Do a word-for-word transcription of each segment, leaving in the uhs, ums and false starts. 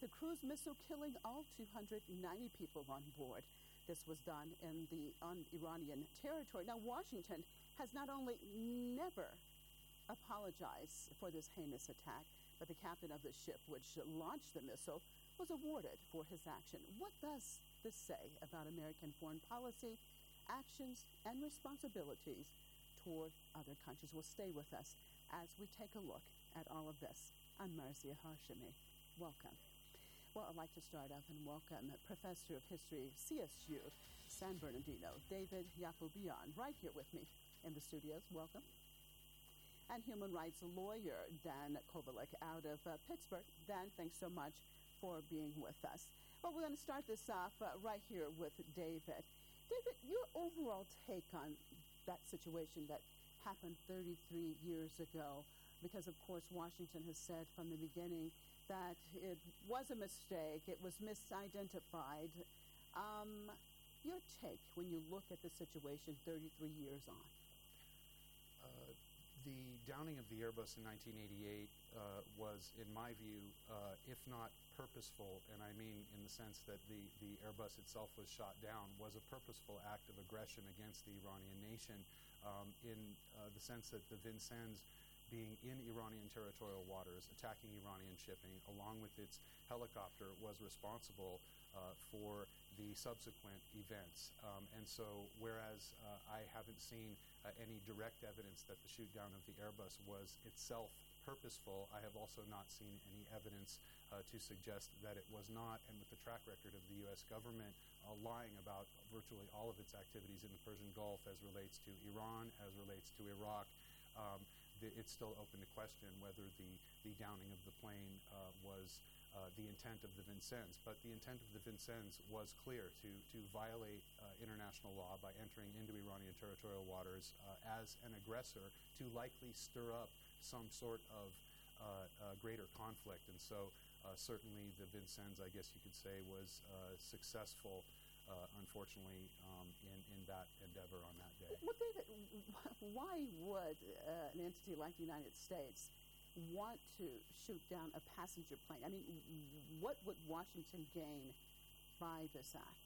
with a cruise missile killing all two hundred ninety people on board. This was done in the on Iranian territory. Now, Washington has not only never apologized for this heinous attack, but the captain of the ship which launched the missile was awarded for his action. What does this say about American foreign policy, actions, and responsibilities toward other countries? Well, stay with us as we take a look at all of this. I'm Marcia Hashemi. Welcome. Well, I'd like to start off and welcome Professor of History, C S U, San Bernardino, David Yacobian, right here with me in the studios. Welcome. And human rights lawyer, Dan Kovalik, out of uh, Pittsburgh. Dan, thanks so much for being with us. Well, we're going to start this off uh, right here with David. David, your overall take on that situation that happened thirty-three years ago, because, of course, Washington has said from the beginning that it was a mistake, it was misidentified. Um, your take when you look at the situation thirty-three years on? Uh, the downing of the Airbus in nineteen eighty-eight uh, was, in my view, uh, if not purposeful, and I mean in the sense that the, the Airbus itself was shot down, was a purposeful act of aggression against the Iranian nation, um, in uh, the sense that the Vincennes, being in Iranian territorial waters, attacking Iranian shipping, along with its helicopter, was responsible uh, for the subsequent events. Um, and so, whereas uh, I haven't seen uh, any direct evidence that the shoot down of the Airbus was itself purposeful, I have also not seen any evidence uh, to suggest that it was not, and with the track record of the U S government uh, lying about virtually all of its activities in the Persian Gulf as relates to Iran, as relates to Iraq, um, it's still open to question whether the, the downing of the plane uh, was uh, the intent of the Vincennes. But the intent of the Vincennes was clear, to, to violate uh, international law by entering into Iranian territorial waters uh, as an aggressor, to likely stir up some sort of uh, uh, greater conflict. And so uh, certainly the Vincennes, I guess you could say, was uh, successful, Uh, unfortunately, um, in, in that endeavor on that day. Well, David, why would uh, an entity like the United States want to shoot down a passenger plane? I mean, what would Washington gain by this act?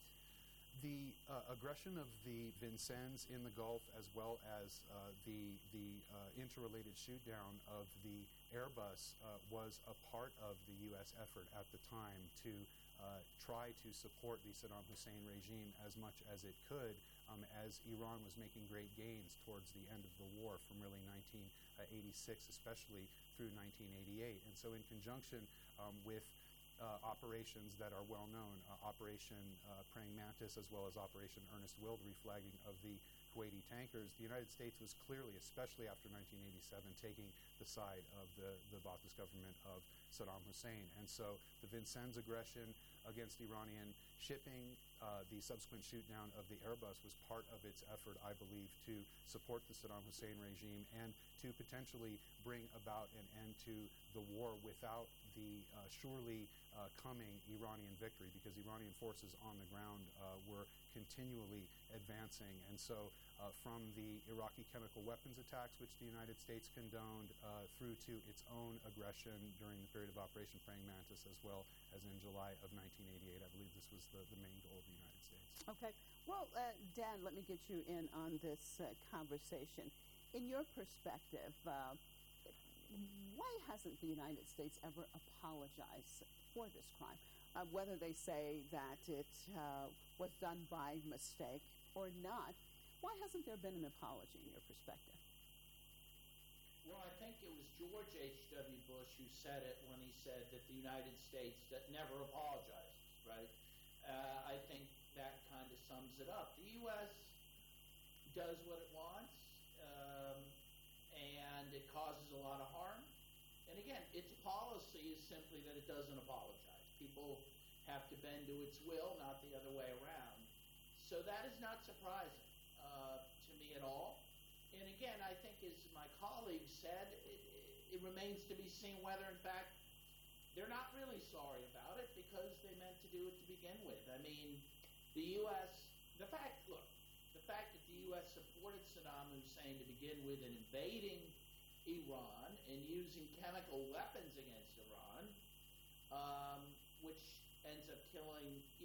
The uh, aggression of the Vincennes in the Gulf, as well as uh, the, the uh, interrelated shoot-down of the Airbus, uh, was a part of the U S effort at the time to Uh, try to support the Saddam Hussein regime as much as it could, um, as Iran was making great gains towards the end of the war, from really nineteen eighty-six, especially through nineteen eighty-eight. And so in conjunction um, with uh, operations that are well known, uh, Operation uh, Praying Mantis, as well as Operation Earnest Will, the reflagging of the Kuwaiti tankers, the United States was clearly, especially after nineteen eighty-seven, taking the side of the, the Ba'athist government of Saddam Hussein. And so the Vincennes aggression against Iranian shipping, uh, the subsequent shoot-down of the Airbus, was part of its effort, I believe, to support the Saddam Hussein regime and to potentially bring about an end to the war without the uh, surely uh, coming Iranian victory, because Iranian forces on the ground uh, were continually advancing. And so uh, from the Iraqi chemical weapons attacks, which the United States condoned, uh, through to its own aggression during the period of Operation Praying Mantis, as well as in July of nineteen eighty-eight. I believe this was the, the main goal of the United States. Okay. Well, uh, Dan, let me get you in on this uh, conversation. In your perspective, uh, why hasn't the United States ever apologized for this crime? Uh, whether they say that it uh, was done by mistake or not, why hasn't there been an apology in your perspective? Well, I think it was George H W. Bush who said it when he said that the United States that never apologizes, right? Uh, I think that kind of sums it up. The U S does what it wants, um, and it causes a lot of harm. And again, its policy is simply that it doesn't apologize. People have to bend to its will, not the other way around. So that is not surprising uh, to me at all. And again, I think, as my colleague said, it, it remains to be seen whether, in fact, they're not really sorry about it because they meant to do it to begin with. I mean, the U S, the fact, look, the fact that the U S supported Saddam Hussein to begin with in invading Iran and using chemical weapons against Iran, um, which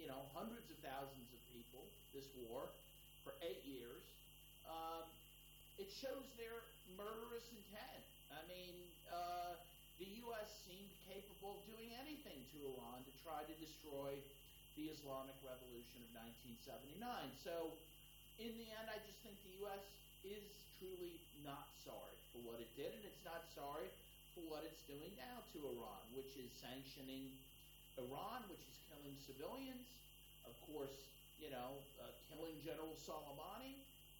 you know, hundreds of thousands of people, this war, for eight years, um, it shows their murderous intent. I mean, uh, the U S seemed capable of doing anything to Iran to try to destroy the Islamic Revolution of nineteen seventy-nine. So, in the end, I just think the U S is truly not sorry for what it did, and it's not sorry for what it's doing now to Iran, which is sanctioning Iran, which is killing civilians, of course, you know, uh, killing General Soleimani,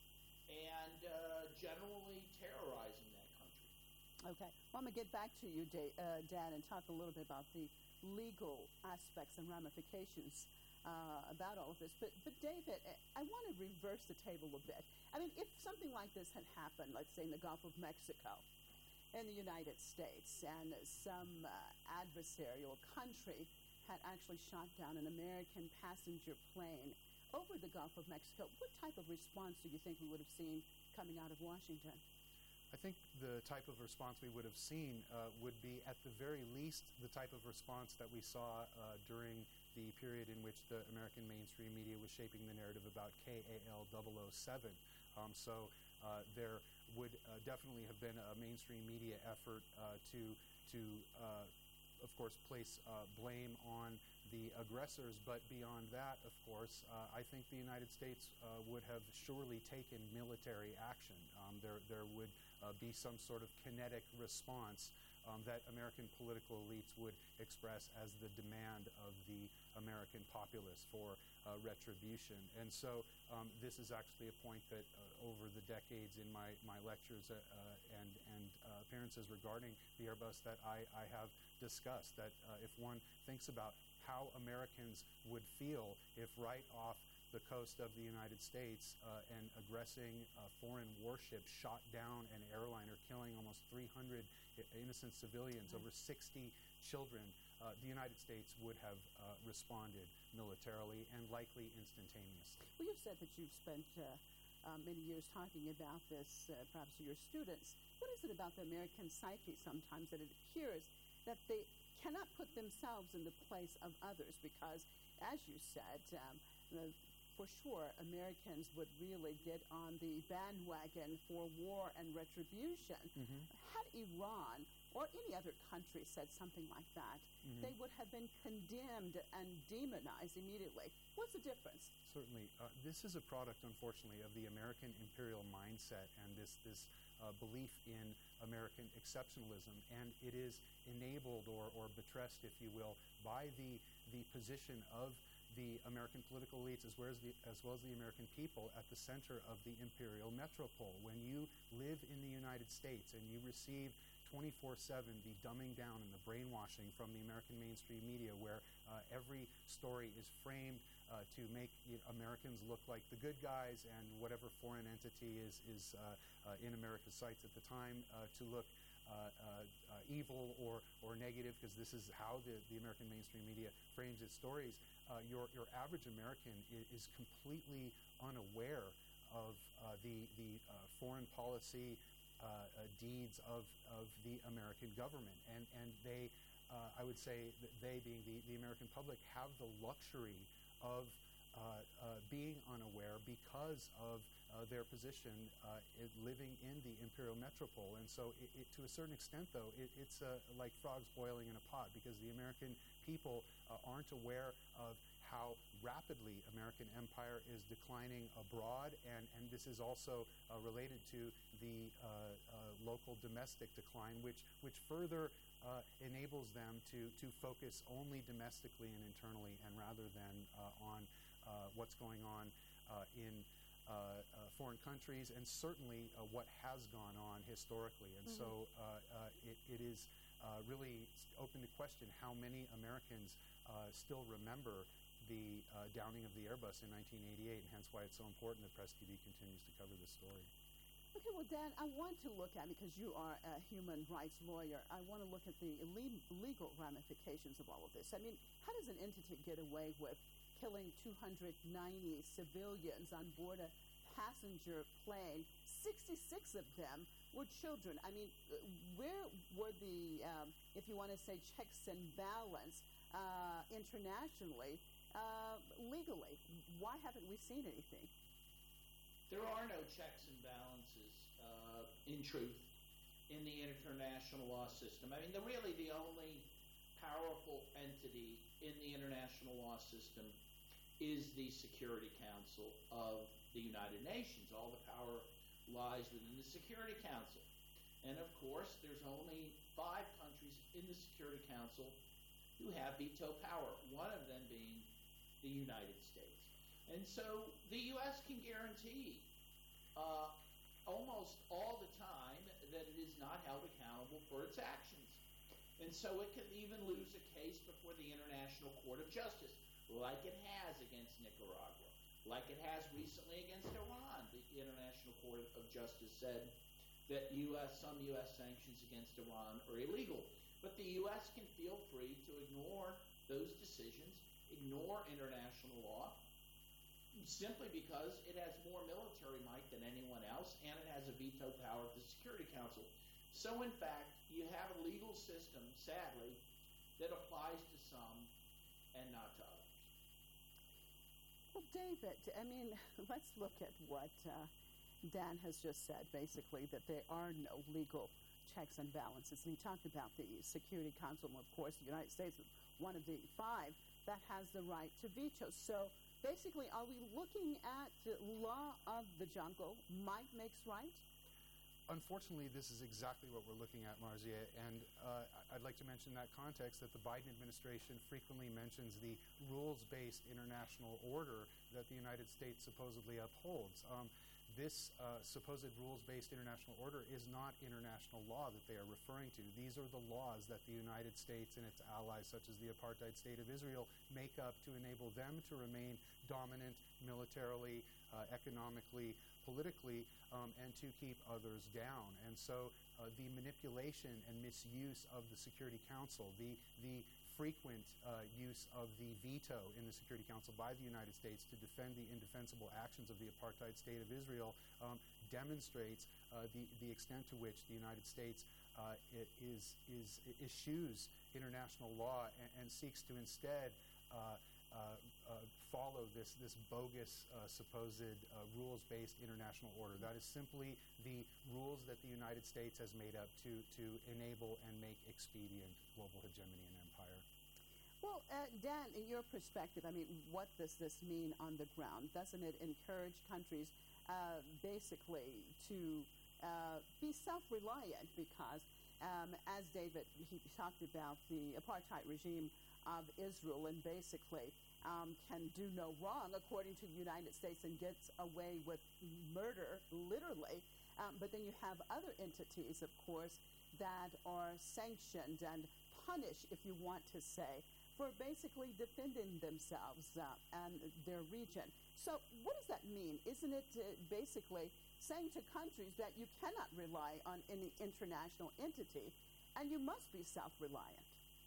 and uh, generally terrorizing that country. Okay. Well, I'm going to get back to you, Da- uh, Dan, and talk a little bit about the legal aspects and ramifications uh, about all of this. But, but David, I want to reverse the table a bit. I mean, if something like this had happened, let's say in the Gulf of Mexico, in the United States, and some uh, adversary or country had actually shot down an American passenger plane over the Gulf of Mexico, what type of response do you think we would have seen coming out of Washington? I think the type of response we would have seen uh, would be, at the very least, the type of response that we saw uh, during the period in which the American mainstream media was shaping the narrative about K A L double oh seven. Um, so uh, there would uh, definitely have been a mainstream media effort uh, to, to uh, of course, place uh, blame on the aggressors. But beyond that, of course, uh, I think the United States uh, would have surely taken military action. Um, there, there would uh, be some sort of kinetic response um, that American political elites would express as the demand of the American populace for uh, retribution. And so um, this is actually a point that uh, over the decades in my, my lectures uh, uh, and, and uh, appearances regarding the Airbus that I, I have discussed, that uh, if one thinks about how Americans would feel if right off the coast of the United States uh, an aggressing uh, foreign warship shot down an airliner, killing almost three hundred innocent civilians, mm-hmm. over sixty children, uh, the United States would have uh, responded militarily and likely instantaneously. Well, you've said that you've spent uh, uh, many years talking about this, uh, perhaps to your students. What is it about the American psyche sometimes that it appears that they cannot put themselves in the place of others? Because, as you said, um, the, for sure, Americans would really get on the bandwagon for war and retribution. Mm-hmm. Had Iran or any other country said something like that, mm-hmm. they would have been condemned and demonized immediately. What's the difference? Certainly. Uh, this is a product, unfortunately, of the American imperial mindset and this, this uh, belief in American exceptionalism. And it is enabled or, or buttressed, if you will, by the, the position of the American political elites as well as, the, as well as the American people at the center of the imperial metropole. When you live in the United States and you receive twenty-four seven the dumbing down and the brainwashing from the American mainstream media, where uh, every story is framed uh, to make you know, Americans look like the good guys, and whatever foreign entity is, is uh, uh, in America's sights at the time uh, to look Uh, uh, uh, evil or, or negative, because this is how the, the American mainstream media frames its stories. Uh, your, your average American is, is completely unaware of uh, the, the uh, foreign policy uh, uh, deeds of, of the American government. And, and they, uh, I would say, that they being the, the American public, have the luxury of uh, uh, being unaware because of Uh, their position uh, in living in the imperial metropole. And so it, it, to a certain extent, though, it, it's uh, like frogs boiling in a pot, because the American people uh, aren't aware of how rapidly American empire is declining abroad. And, and this is also uh, related to the uh, uh, local domestic decline, which, which further uh, enables them to, to focus only domestically and internally, and rather than uh, on uh, what's going on uh, in Uh, uh, foreign countries, and certainly uh, what has gone on historically. And mm-hmm. so uh, uh, it, it is uh, really open to question how many Americans uh, still remember the uh, downing of the Airbus in nineteen eighty-eight, and hence why it's so important that Press T V continues to cover this story. Okay, well, Dan, I want to look at, because you are a human rights lawyer, I want to look at the legal ramifications of all of this. I mean, how does an entity get away with killing two hundred ninety civilians on board a passenger plane? sixty-six of them were children. I mean, where were the, um, if you want to say, checks and balance uh, internationally uh, legally? Why haven't we seen anything? There are no checks and balances, uh, in truth, in the international law system. I mean, the, really the only powerful entity in the international law system is the Security Council of the United Nations. All the power lies within the Security Council. And of course, there's only five countries in the Security Council who have veto power, one of them being the United States. And so the U S can guarantee uh, almost all the time that it is not held accountable for its actions. And so it can even lose a case before the International Court of Justice, like it has against Nicaragua, like it has recently against Iran. The International Court of Justice said that U S some U S sanctions against Iran are illegal. But the U S can feel free to ignore those decisions, ignore international law, simply because it has more military might than anyone else, and it has a veto power at the Security Council. So, in fact, you have a legal system, sadly, that applies to some and not to others. Well, David, I mean, let's look at what uh, Dan has just said, basically, that there are no legal checks and balances. And he talked about the Security Council, and of course, the United States is one of the five that has the right to veto. So, basically, are we looking at the law of the jungle, might makes right? Unfortunately, this is exactly what we're looking at, Marzia, and uh, I'd like to mention in that context that the Biden administration frequently mentions the rules-based international order that the United States supposedly upholds. Um, this uh, supposed rules-based international order is not international law that they are referring to. These are the laws that the United States and its allies, such as the apartheid state of Israel, make up to enable them to remain dominant militarily, uh, economically, politically, um, and to keep others down. And so uh, the manipulation and misuse of the Security Council, the, the frequent uh, use of the veto in the Security Council by the United States to defend the indefensible actions of the apartheid state of Israel um, demonstrates uh, the, the extent to which the United States uh, is, is, eschews international law and, and seeks to instead uh, Uh, uh, follow this this bogus uh, supposed uh, rules-based international order. That is simply the rules that the United States has made up to to enable and make expedient global hegemony and empire. Well, uh, Dan, in your perspective, I mean, what does this mean on the ground? Doesn't it encourage countries uh, basically to uh, be self-reliant? Because, um, as David, he talked about the apartheid regime of Israel, and basically um, can do no wrong according to the United States and gets away with murder, literally. Um, but then you have other entities, of course, that are sanctioned and punished, if you want to say, for basically defending themselves uh, and their region. So what does that mean? Isn't it uh, basically saying to countries that you cannot rely on any international entity and you must be self-reliant?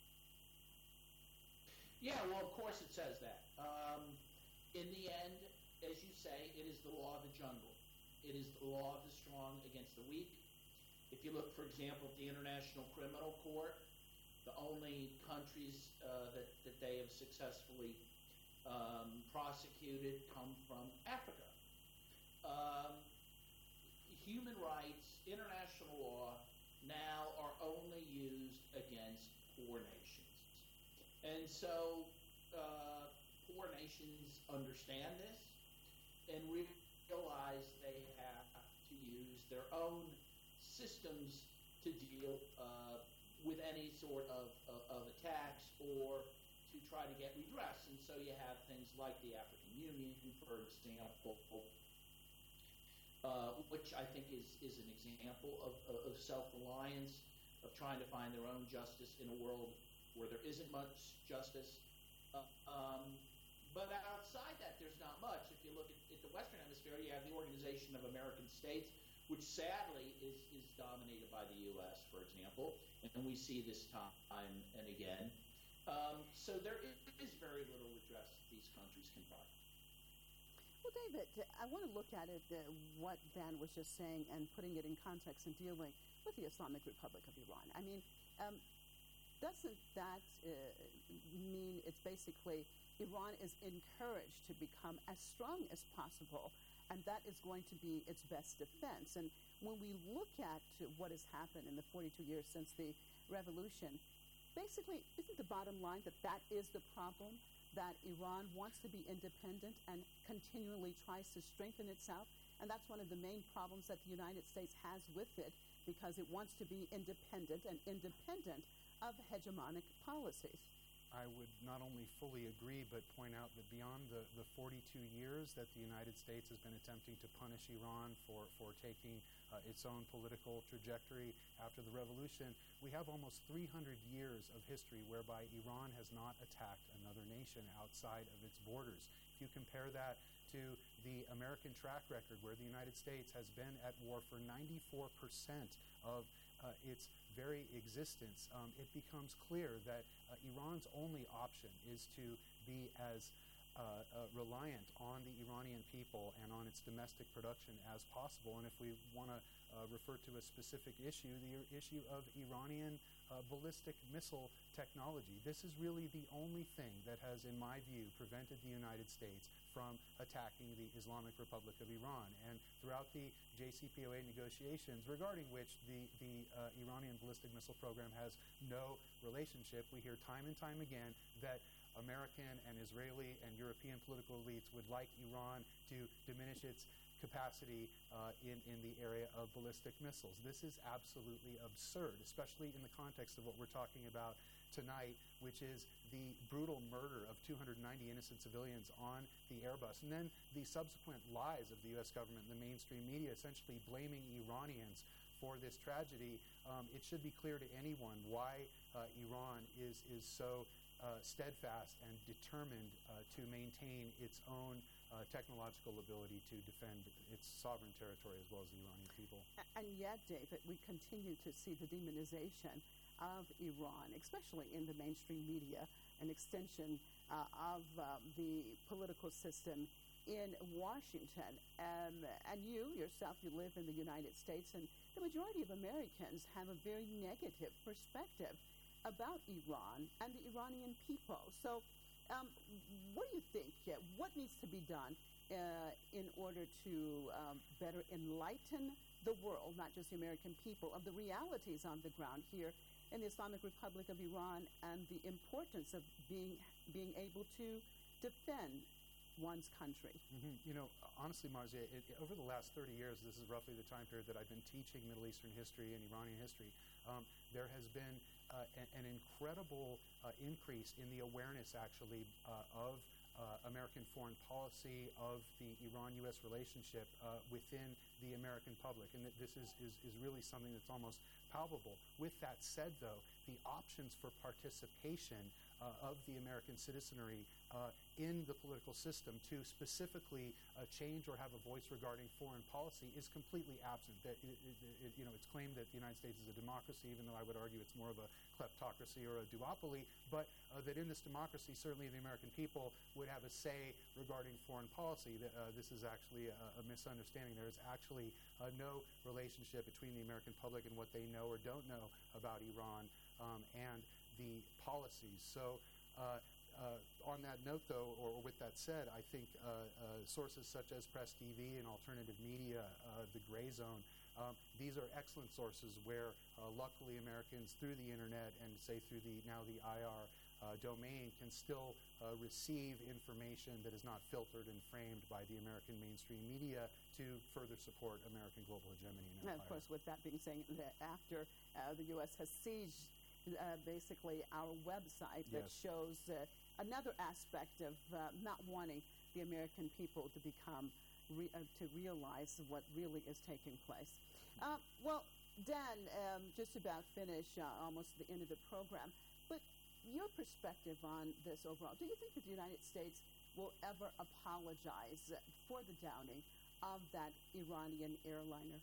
Yeah, well, of course it says that. Um, in the end, as you say, it is the law of the jungle. It is the law of the strong against the weak. If you look, for example, at the International Criminal Court, the only countries uh, that, that they have successfully um, prosecuted come from Africa. Um, human rights, international law, now are only used against poor nations. And so uh, poor nations understand this and realize they have to use their own systems to deal uh, with any sort of, of, of attacks or to try to get redress. And so you have things like the African Union, for example, uh, which I think is, is an example of, of self-reliance, of trying to find their own justice in a world where there isn't much justice. Uh, um, but outside that, there's not much. If you look at, at the Western Hemisphere, you have the Organization of American States, which sadly is, is dominated by the U S, for example, and we see this time and again. Um, so there is very little redress these countries can find. Well, David, I want to look at it, uh, what Dan was just saying, and putting it in context and dealing with the Islamic Republic of Iran. I mean, um, doesn't that uh, mean it's basically Iran is encouraged to become as strong as possible, and that is going to be its best defense? And when we look at what has happened in the forty-two years since the revolution, basically, isn't the bottom line that that is the problem, that Iran wants to be independent and continually tries to strengthen itself? And that's one of the main problems that the United States has with it, because it wants to be independent and independent of hegemonic policies. I would not only fully agree, but point out that beyond the, the forty-two years that the United States has been attempting to punish Iran for, for taking uh, its own political trajectory after the revolution, we have almost three hundred years of history whereby Iran has not attacked another nation outside of its borders. If you compare that to the American track record, where the United States has been at war for ninety-four percent of uh, its very existence, um, it becomes clear that uh, Iran's only option is to be as uh, uh, reliant on the Iranian people and on its domestic production as possible. And if we want to uh, refer to a specific issue, the issue of Iranian uh, ballistic missile technology, this is really the only thing that has, in my view, prevented the United States from attacking the Islamic Republic of Iran. And throughout the J C P O A negotiations, regarding which the, the uh, Iranian ballistic missile program has no relationship, we hear time and time again that American and Israeli and European political elites would like Iran to diminish its capacity uh, in, in the area of ballistic missiles. This is absolutely absurd, especially in the context of what we're talking about tonight, which is the brutal murder of two hundred ninety innocent civilians on the Airbus, and then the subsequent lies of the U S government and the mainstream media essentially blaming Iranians for this tragedy. Um, it should be clear to anyone why uh, Iran is, is so uh, steadfast and determined uh, to maintain its own uh, technological ability to defend its sovereign territory as well as the Iranian people. And yet, David, we continue to see the demonization of Iran, especially in the mainstream media, an extension uh, of uh, the political system in Washington. Um, and you yourself, you live in the United States, and the majority of Americans have a very negative perspective about Iran and the Iranian people. So um, what do you think? Uh, what needs to be done uh, in order to um, better enlighten the world, not just the American people, of the realities on the ground here in the Islamic Republic of Iran, and the importance of being being able to defend one's country? Mm-hmm. You know, honestly, Marzieh, it, it, over the last thirty years, this is roughly the time period that I've been teaching Middle Eastern history and Iranian history, um, there has been uh, a, an incredible uh, increase in the awareness, actually, uh, of uh, American foreign policy, of the Iran-U S relationship uh, within the American public. And that this is, is, is really something that's almost palpable. With that said, though, the options for participation uh, of the American citizenry uh, in the political system to specifically uh, change or have a voice regarding foreign policy is completely absent. That it, it, it, you know, it's claimed that the United States is a democracy, even though I would argue it's more of a kleptocracy or a duopoly, but uh, that in this democracy, certainly the American people would have a say regarding foreign policy. That uh, this is actually a, a misunderstanding. There is actually uh, no relationship between the American public and what they know or don't know about Iran um, and the policies. So uh, uh, on that note, though, or, or with that said, I think uh, uh, sources such as Press T V and alternative media, uh, the Gray Zone, um, these are excellent sources where uh, luckily Americans through the internet and say through the now the I R uh, domain can still uh, receive information that is not filtered and framed by the American mainstream media to further support American global hegemony and empire. And of course, with that being said, that after uh, the U S has seized uh, basically our website that Yes. shows uh, another aspect of uh, not wanting the American people to become re- uh, to realize what really is taking place. Uh, well, Dan, um, just about finish uh, almost the end of the program, but your perspective on this overall, do you think that the United States will ever apologize for the downing of that Iranian airliner?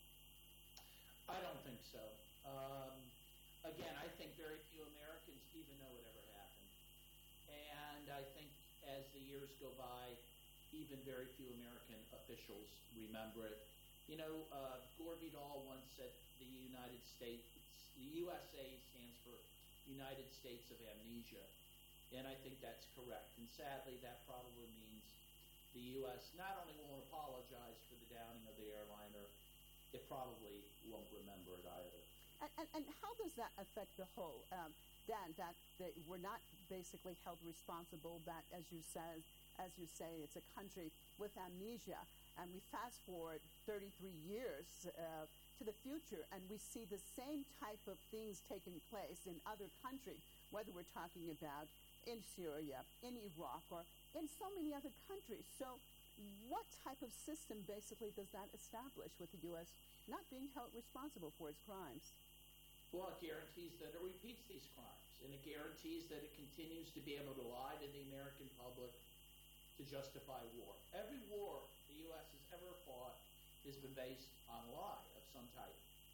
I don't think so. Um, again, I think very few Americans even know it ever happened. And I think as the years go by, even very few American officials remember it. You know, uh, Gore Vidal once said the United States, the U S A stands for United States of amnesia. And I think that's correct. And sadly, that probably means the U S not only won't apologize for the downing of the airliner, it probably won't remember it either. And, and, and how does that affect the whole, um, Dan, that they were not basically held responsible, that, as you said, as you say, it's a country with amnesia, and we fast forward thirty-three years uh, to the future, and we see the same type of things taking place in other countries, whether we're talking about in Syria, in Iraq, or in so many other countries. So what type of system basically does that establish with the U S not being held responsible for its crimes? Well, it guarantees that it repeats these crimes, and it guarantees that it continues to be able to lie to the American public to justify war. Every war the U S has ever fought has been based on a lie of some type.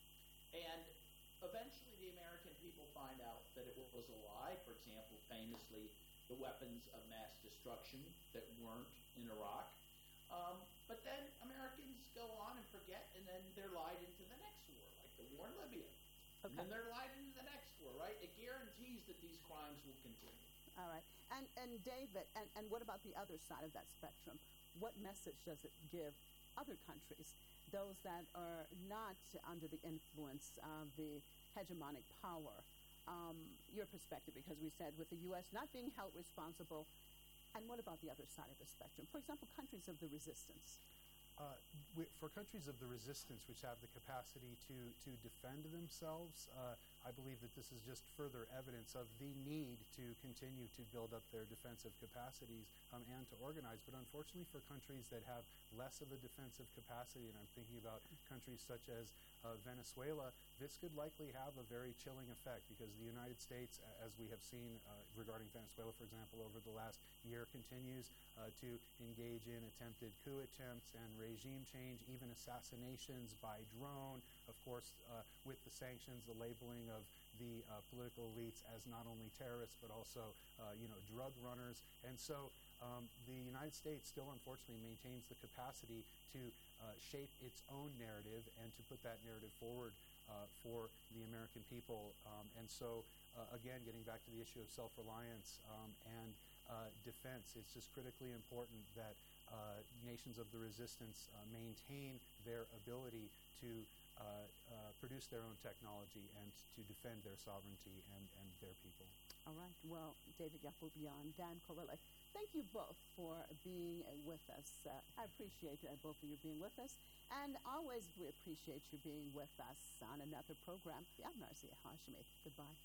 And eventually the American people find out that it was a lie. For example, famously, the weapons of mass destruction that weren't in Iraq. Um, but then Americans go on and forget, and then they're lied into the next war, like the war in Libya. Okay. And then they're lied into the next war, right? It guarantees that these crimes will continue. All right. And, and David, and, and what about the other side of that spectrum? What message does it give other countries, those that are not under the influence of the hegemonic power? Um, your perspective, because we said with the U S not being held responsible, and what about the other side of the spectrum? For example, countries of the resistance. Uh, we, for countries of the resistance which have the capacity to, to defend themselves, uh, I believe that this is just further evidence of the need to continue to build up their defensive capacities um, and to organize. But unfortunately for countries that have less of a defensive capacity, and I'm thinking about countries such as uh, Venezuela, this could likely have a very chilling effect, because the United States, as we have seen uh, regarding Venezuela, for example, over the last year, continues uh, to engage in attempted coup attempts and regime change, even assassinations by drone, of course, uh, with the sanctions, the labeling of the uh, political elites as not only terrorists but also, uh, you know, drug runners. And so um, the United States still, unfortunately, maintains the capacity to uh, shape its own narrative and to put that narrative forward uh, for the American people. Um, and so, uh, again, getting back to the issue of self-reliance um, and uh, defense, it's just critically important that uh, nations of the resistance uh, maintain their ability to uh, uh, produce their own technology and to defend their sovereignty and, and their people. All right. Well, David Yacobian, Dan Correle, thank you both for being uh, with us. Uh, I appreciate uh, both of you being with us. And always we appreciate you being with us on another program. I'm Marcia Hashimi. Goodbye.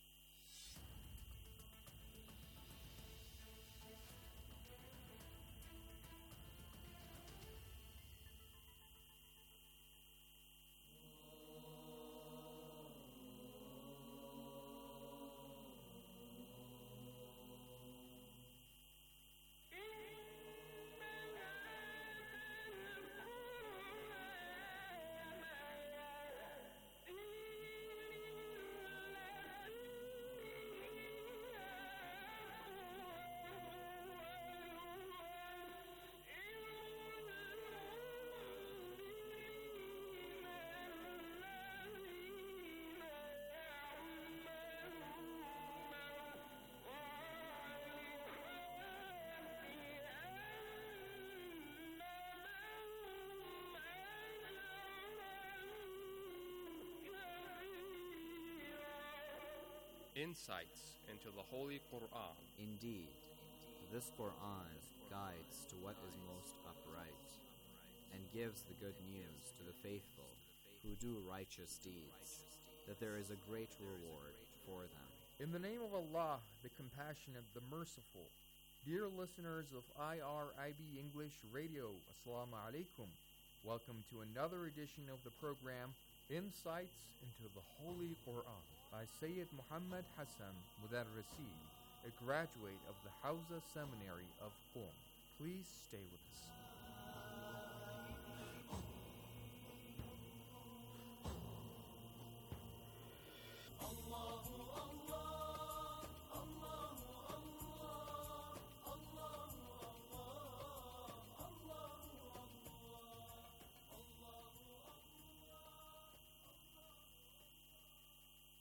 Insights into the Holy Quran. Indeed, this Quran guides to what is most upright, and gives the good news to the faithful who do righteous deeds, that there is a great reward for them. In the name of Allah, the Compassionate, the Merciful. Dear listeners of I R I B English Radio, Assalamu alaikum. Welcome to another edition of the program, Insights into the Holy Quran, by Sayyid Muhammad Hassan Mudarrisi, a graduate of the Hawza Seminary of Qom. Please stay with us.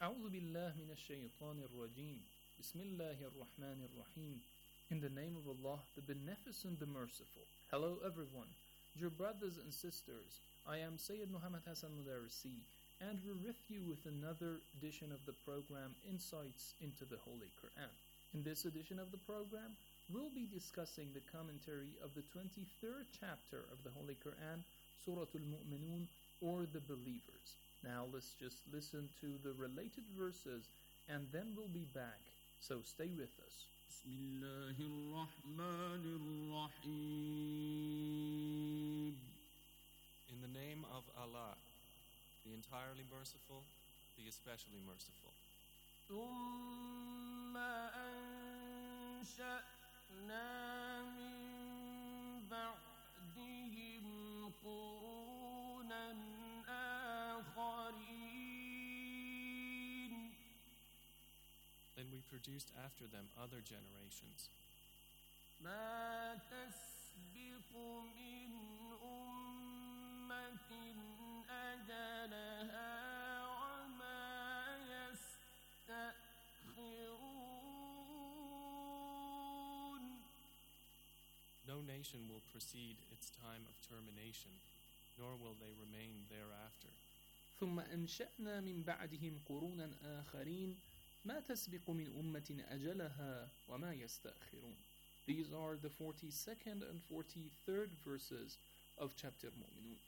أعوذ بالله من الشيطان الرجيم. بسم الله الرحمن الرحيم. In the name of Allah, the Beneficent, the Merciful. Hello everyone, dear brothers and sisters. I am Sayyid Muhammad Hassan Mudarisi, and we're with you with another edition of the program Insights into the Holy Quran. In this edition of the program, we'll be discussing the commentary of the twenty-third chapter of the Holy Quran, Surah Al-Mu'minun, or the Believers. Now let's just listen to the related verses and then we'll be back. So stay with us. بسم الله الرحمن الرحيم. In the name of Allah, the entirely merciful, the especially merciful. ثم أنشأنا من بعدهم قرونا آخرين. Then we produced after them other generations. ما تسبق من أمة أجلها وما يستأخرون. No nation will precede its time of termination, nor will they remain thereafter. ثم أنشأنا من بعدهم قرونا آخرين ما تسبق من أمة أجلها وما يستأخرون. These are the forty-second and forty-third verses of chapter Mu'minun.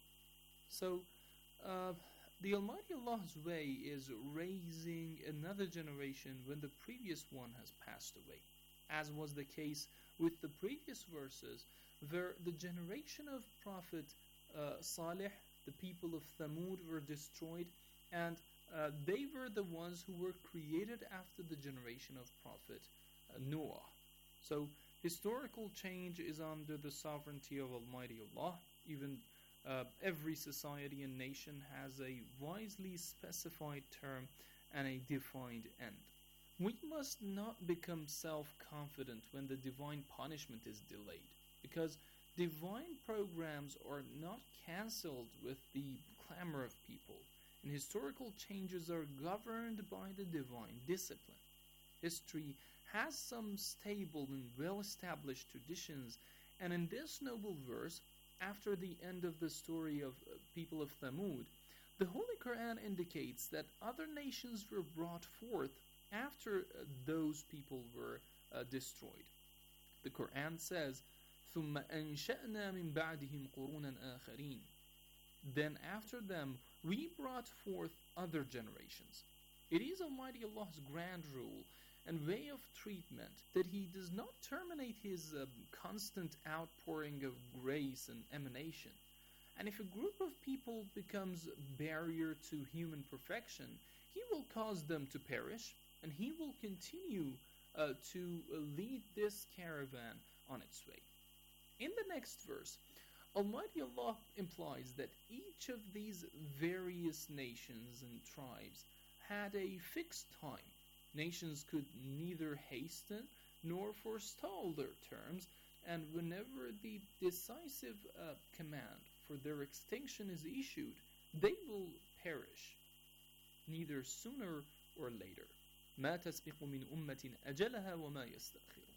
So, uh, the Almighty Allah's way is raising another generation when the previous one has passed away, as was the case with the previous verses, where the generation of Prophet uh, Salih, the people of Thamud, were destroyed, and uh, they were the ones who were created after the generation of Prophet uh, Noah. So, historical change is under the sovereignty of Almighty Allah. Even uh, every society and nation has a wisely specified term and a defined end. We must not become self-confident when the divine punishment is delayed, because divine programs are not cancelled with the clamor of people, and historical changes are governed by the divine discipline. History has some stable and well-established traditions, and in this noble verse, after the end of the story of uh, people of Thamud, the Holy Quran indicates that other nations were brought forth after uh, those people were uh, destroyed. The Quran says, ثُمَّ أَنشَأْنَا مِن بَعْدِهِمْ قُرُونًا آخَرِينَ. Then after them, we brought forth other generations. It is Almighty Allah's grand rule and way of treatment that He does not terminate His uh, constant outpouring of grace and emanation. And if a group of people becomes a barrier to human perfection, He will cause them to perish, and He will continue uh, to uh, lead this caravan on its way. In the next verse, Almighty Allah implies that each of these various nations and tribes had a fixed time. Nations could neither hasten nor forestall their terms, and whenever the decisive uh, command for their extinction is issued, they will perish, neither sooner or later. ما تسبق من أمة أجلها وما يستأخرون.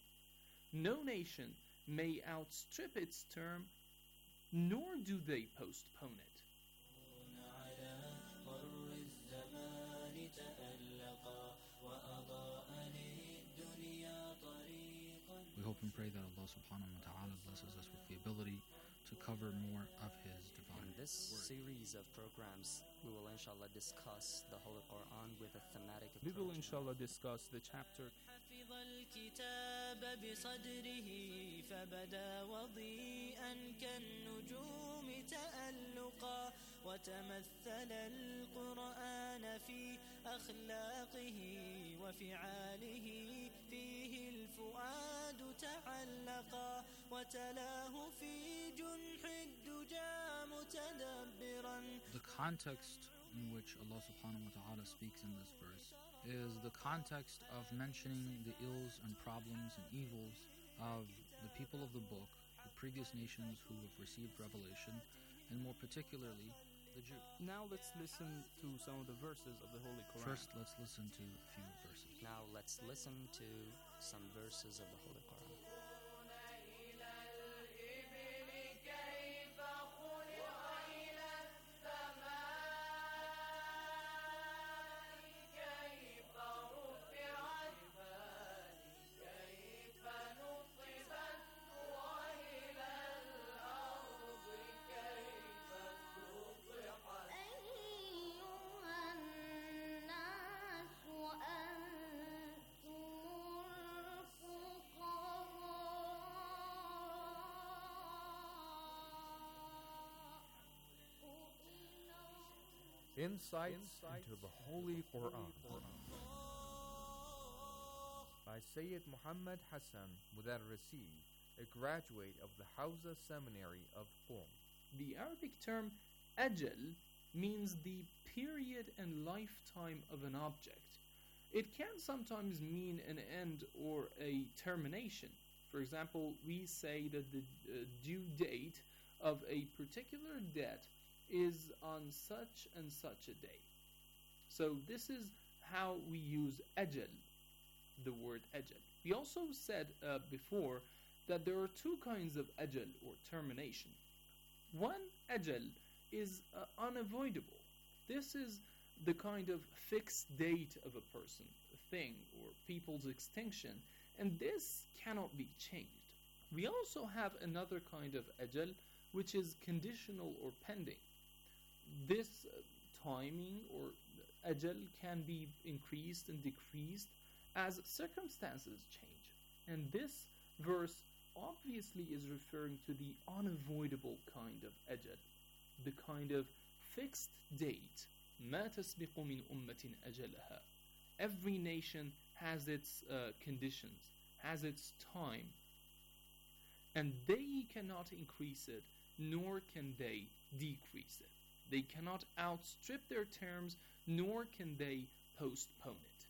No nation may outstrip its term, nor do they postpone it. We hope and pray that Allah subhanahu wa ta'ala blesses us with the ability to cover more of His divine In this word. series of programs, we will inshallah discuss the Holy Quran with a thematic approach. We will inshallah discuss the chapter حفظ الكتاب بصدره فبدا وضيئا كالنجوم تألقا وتمثل القرآن في أخلاقه وفعاله فيه الفؤاد تعلقا وتلاه في جنح الدجى متدبرا. The context in which Allah subhanahu wa ta'ala speaks in this verse is the context of mentioning the ills and problems and evils of the people of the book, the previous nations who have received revelation, and more particularly the Jew. Now let's listen to some of the verses of the Holy Quran. First, let's listen to a few verses. Now let's listen to some verses of the Holy Quran. Insights into the Holy Quran by Sayyid Muhammad Hassan Mudarrisi, a graduate of the Hawza Seminary of Qom. The Arabic term ajal means the period and lifetime of an object. It can sometimes mean an end or a termination. For example, we say that the uh, due date of a particular debt is on such and such a day. So this is how we use ajal, the word ajal. We also said uh, before that there are two kinds of ajal or termination. One ajal is uh, unavoidable. This is the kind of fixed date of a person, a thing, or people's extinction, and this cannot be changed. We also have another kind of ajal, which is conditional or pending. This uh, timing or ajal can be increased and decreased as circumstances change. And this verse obviously is referring to the unavoidable kind of ajal, the kind of fixed date. ما تسبق من أمة أجلها. Every nation has its uh, conditions, has its time, and they cannot increase it, nor can they decrease it. They cannot outstrip their terms, nor can they postpone it.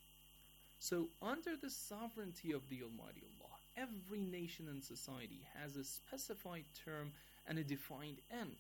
So, under the sovereignty of the Almighty Allah, every nation and society has a specified term and a defined end.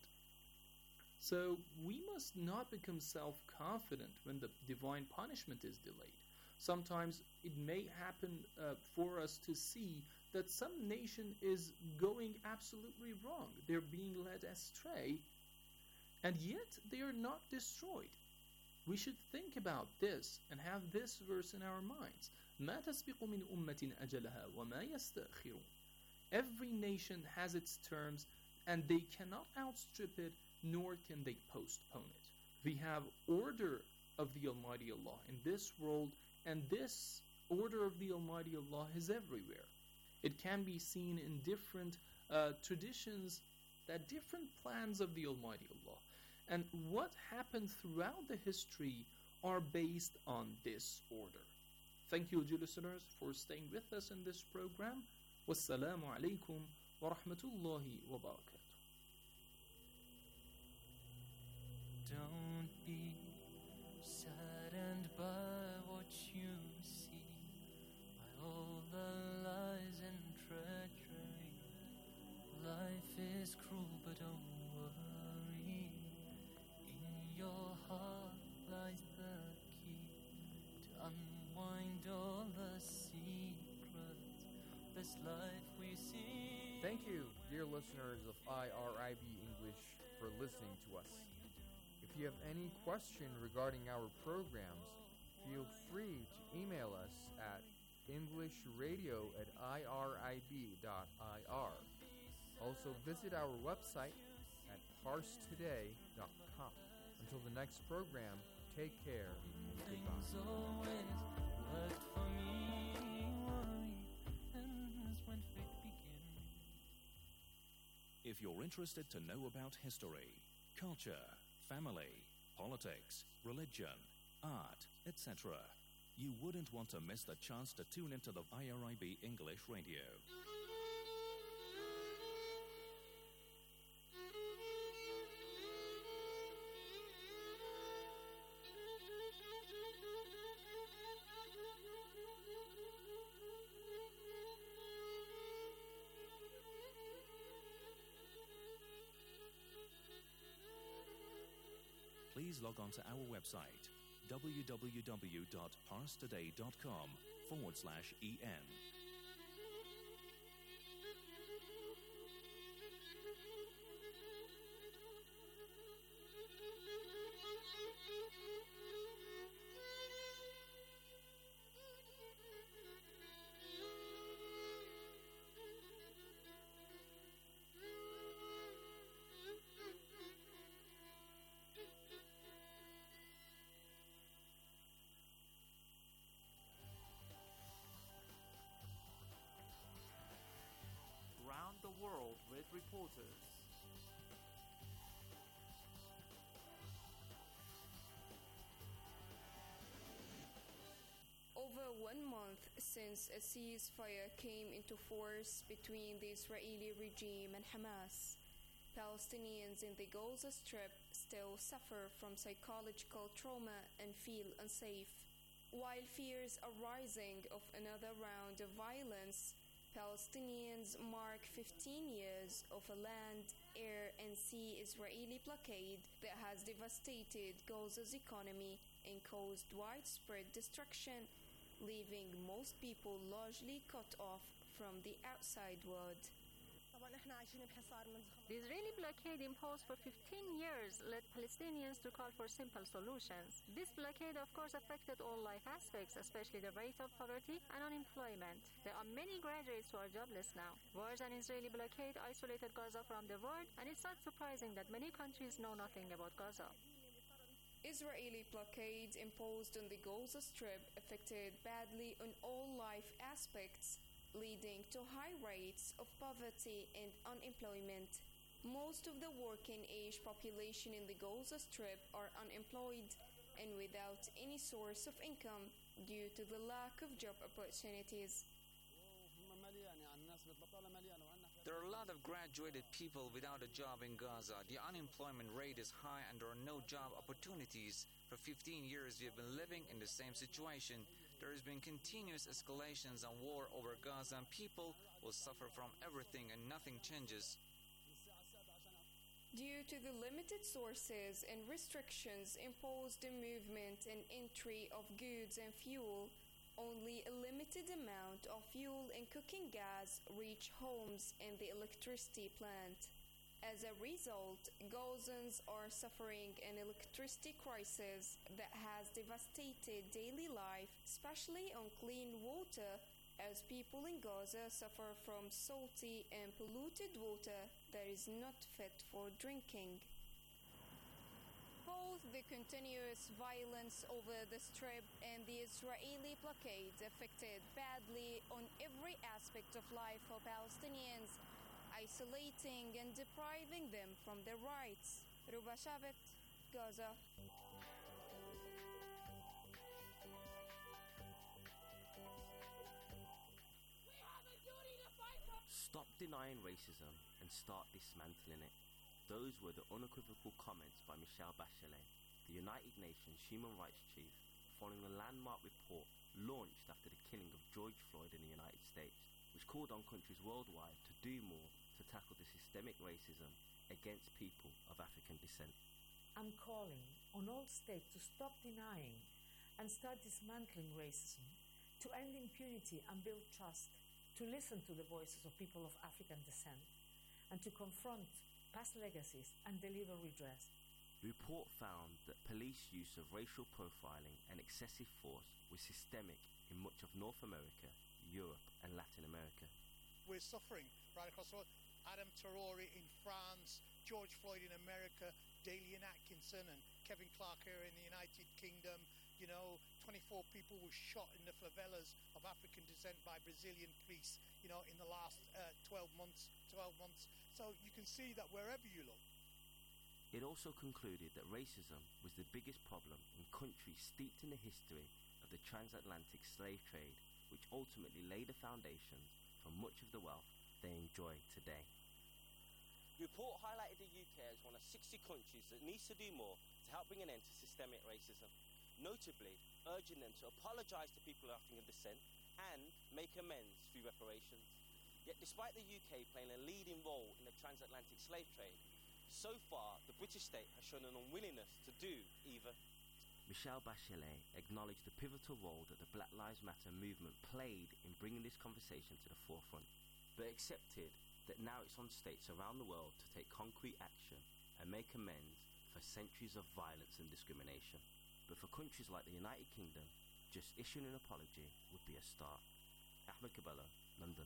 So, we must not become self-confident when the divine punishment is delayed. Sometimes it may happen uh, for us to see that some nation is going absolutely wrong. They're being led astray, and yet they are not destroyed. We should think about this and have this verse in our minds. ما تسبق من أمة أجلها وما يستأخرون. Every nation has its terms, and they cannot outstrip it, nor can they postpone it. We have order of the Almighty Allah in this world, and this order of the Almighty Allah is everywhere. It can be seen in different uh, traditions, that different plans of the Almighty Allah. And what happened throughout the history are based on this order. Thank you, dear listeners, for staying with us in this program. Wassalamu alaikum wa rahmatullahi wa barakatuh. Don't be saddened by what you see, by all the lies and treachery. Life is cruel, but don't worry. In your heart lies the key to unwind all the secrets. This life we see. Thank you, dear listeners of I R I B English, for listening to us. If you have any question regarding our programs, feel free to email us at englishradio at I R I B dot I R. Also visit our website at parse today dot com. Until the next program, take care and goodbye. Things always worked for me. Worry ends when faith begins. If you're interested to know about history, culture, family, politics, religion, art, et cetera, you wouldn't want to miss the chance to tune into the I R I B English Radio. please log on to our website, www.parstoday.com forward slash en. Round the world with reporters. Over one month since a ceasefire came into force between the Israeli regime and Hamas, Palestinians in the Gaza Strip still suffer from psychological trauma and feel unsafe. While fears are rising of another round of violence, Palestinians mark fifteen years of a land, air, and sea Israeli blockade that has devastated Gaza's economy and caused widespread destruction, leaving most people largely cut off from the outside world. The Israeli blockade imposed for fifteen years led Palestinians to call for simple solutions. This blockade, of course, affected all life aspects, especially the rate of poverty and unemployment. There are many graduates who are jobless now. Wars and Israeli blockade isolated Gaza from the world, and it's not surprising that many countries know nothing about Gaza. Israeli blockade imposed on the Gaza Strip affected badly on all life aspects, leading to high rates of poverty and unemployment. Most of the working-age population in the Gaza Strip are unemployed and without any source of income due to the lack of job opportunities. There are a lot of graduated people without a job in Gaza. The unemployment rate is high and there are no job opportunities. For fifteen years we have been living in the same situation. There has been continuous escalations and war over Gaza, and people will suffer from everything and nothing changes. Due to the limited sources and restrictions imposed on movement and entry of goods and fuel, only a limited amount of fuel and cooking gas reach homes and the electricity plant. As a result, Gazans are suffering an electricity crisis that has devastated daily life, especially on clean water, as people in Gaza suffer from salty and polluted water that is not fit for drinking. Both the continuous violence over the Strip and the Israeli blockade affected badly on every aspect of life for Palestinians, isolating and depriving them from their rights. Ruba Shabbat, Gaza. Stop denying racism and start dismantling it. Those were the unequivocal comments by Michelle Bachelet, the United Nations Human Rights Chief, following a landmark report launched after the killing of George Floyd in the United States, which called on countries worldwide to do more to tackle the systemic racism against people of African descent. I'm calling on all states to stop denying and start dismantling racism, to end impunity and build trust, to listen to the voices of people of African descent, and to confront past legacies and deliver redress. The report found that police use of racial profiling and excessive force was systemic in much of North America, Europe, and Latin America. We're suffering right across the world. Adam Traore in France, George Floyd in America, Dalian Atkinson and Kevin Clark here in the United Kingdom. You know, twenty-four people were shot in the favelas of African descent by Brazilian police, you know, in the last uh, twelve months. twelve months. So you can see that wherever you look. It also concluded that racism was the biggest problem in countries steeped in the history of the transatlantic slave trade, which ultimately laid the foundations for much of the wealth they enjoy today. The report highlighted the U K as one of sixty countries that needs to do more to help bring an end to systemic racism, notably urging them to apologise to people of African descent and make amends through reparations. Yet despite the U K playing a leading role in the transatlantic slave trade, So far, the British state has shown an unwillingness to do either. Michelle Bachelet acknowledged the pivotal role that the Black Lives Matter movement played in bringing this conversation to the forefront, but accepted that now it's on states around the world to take concrete action and make amends for centuries of violence and discrimination. But for countries like the United Kingdom, just issuing an apology would be a start. Ahmed Kabbalah, London.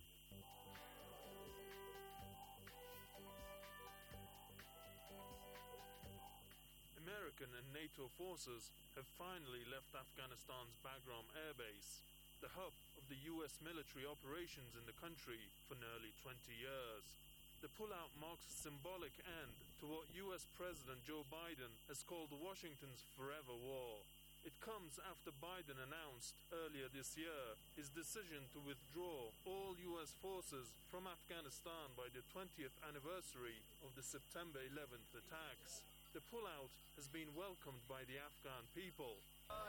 American and NATO forces have finally left Afghanistan's Bagram Air Base, the hub of the U S military operations in the country for nearly twenty years. The pullout marks a symbolic end to what U S President Joe Biden has called Washington's forever war. It comes after Biden announced earlier this year his decision to withdraw all U S forces from Afghanistan by the twentieth anniversary of the September eleventh attacks. The pullout has been welcomed by the Afghan people.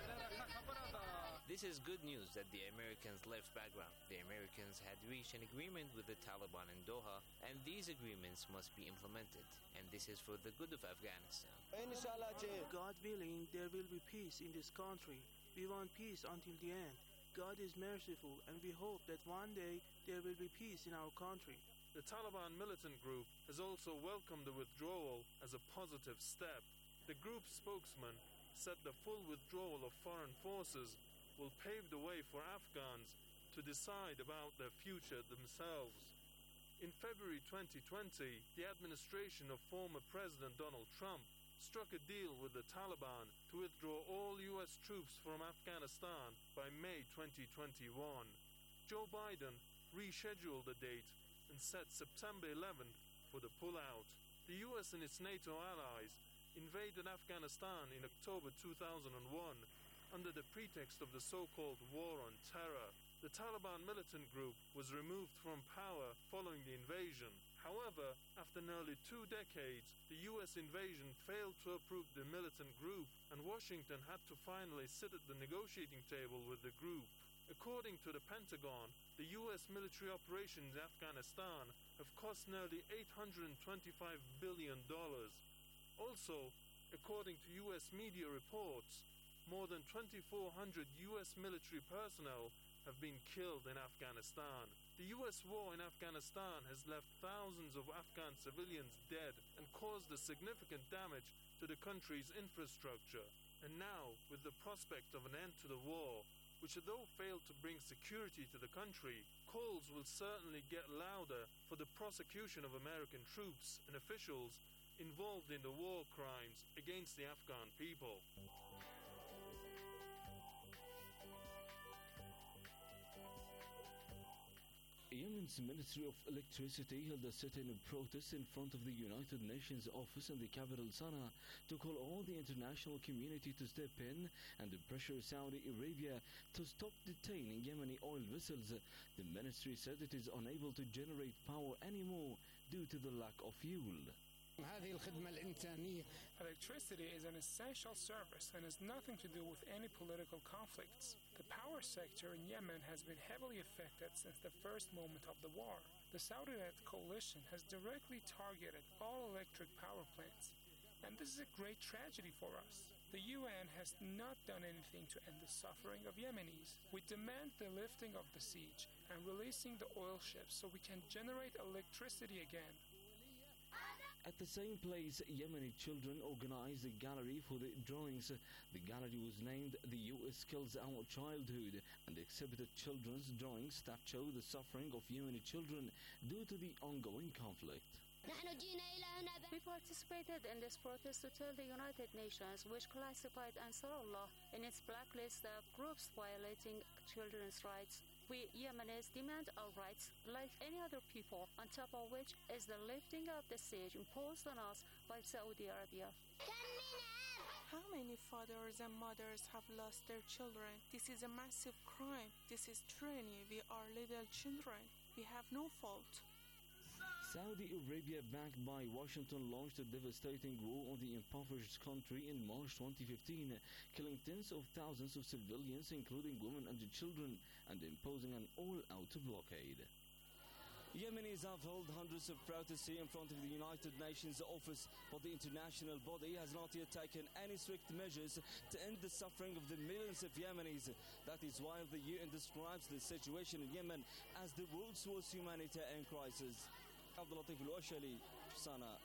This is good news that the Americans left Bagram. The Americans had reached an agreement with the Taliban in Doha, and these agreements must be implemented. And this is for the good of Afghanistan. God willing, there will be peace in this country. We want peace until the end. God is merciful, and we hope that one day there will be peace in our country. The Taliban militant group has also welcomed the withdrawal as a positive step. The group's spokesman said the full withdrawal of foreign forces will pave the way for Afghans to decide about their future themselves. In February twenty twenty, the administration of former President Donald Trump struck a deal with the Taliban to withdraw all U S troops from Afghanistan by May twenty twenty-one. Joe Biden rescheduled the date and set September eleventh for the pullout. The U S and its NATO allies invaded Afghanistan in October two thousand one under the pretext of the so-called War on Terror. The Taliban militant group was removed from power following the invasion. However, after nearly two decades, the U S invasion failed to approve the militant group, and Washington had to finally sit at the negotiating table with the group. According to the Pentagon, the U S military operations in Afghanistan have cost nearly eight hundred twenty-five billion dollars. Also, according to U S media reports, more than twenty-four hundred U S military personnel have been killed in Afghanistan. The U S war in Afghanistan has left thousands of Afghan civilians dead and caused a significant damage to the country's infrastructure. And now, with the prospect of an end to the war, which although failed to bring security to the country, calls will certainly get louder for the prosecution of American troops and officials involved in the war crimes against the Afghan people. Yemen's Ministry of Electricity held a sit-in protest in front of the United Nations office in the capital Sana'a to call all the international community to step in and to pressure Saudi Arabia to stop detaining Yemeni oil vessels. The ministry said it is unable to generate power anymore due to the lack of fuel. Electricity is an essential service and has nothing to do with any political conflicts. The power sector in Yemen has been heavily affected since the first moment of the war. The Saudi-led coalition has directly targeted all electric power plants, and this is a great tragedy for us. The U N has not done anything to end the suffering of Yemenis. We demand the lifting of the siege and releasing the oil ships so we can generate electricity again. At the same place, Yemeni children organized a gallery for the drawings. The gallery was named The U S Kills Our Childhood and exhibited children's drawings that show the suffering of Yemeni children due to the ongoing conflict. We participated in this protest to tell the United Nations, which classified Ansarullah in its blacklist of groups violating children's rights. We Yemenis demand our rights like any other people, on top of which is the lifting of the siege imposed on us by Saudi Arabia. How many fathers and mothers have lost their children? This is a massive crime. This is tyranny. We are little children. We have no fault. Saudi Arabia, backed by Washington, launched a devastating war on the impoverished country in March twenty fifteen, killing tens of thousands of civilians, including women and children, and imposing an all-out blockade. Yemenis have held hundreds of protests here in front of the United Nations office, but the international body has not yet taken any strict measures to end the suffering of the millions of Yemenis. That is why the U N describes the situation in Yemen as the world's worst humanitarian crisis. Abdul Latif Al-Washali, Sana'a.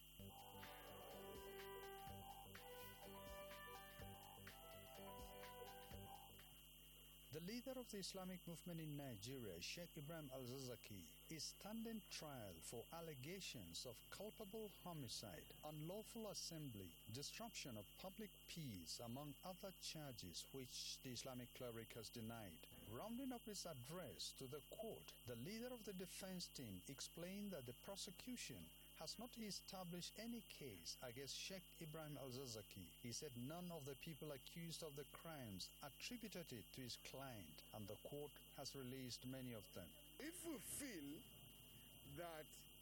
The leader of the Islamic movement in Nigeria, Sheikh Ibrahim Al-Zakzaky, is standing trial for allegations of culpable homicide, unlawful assembly, disruption of public peace, among other charges which the Islamic cleric has denied. Rounding up his address to the court, the leader of the defense team explained that the prosecution has not established any case against Sheikh Ibrahim Al-Zakzaky. He said none of the people accused of the crimes attributed it to his client, and the court has released many of them. If we feel that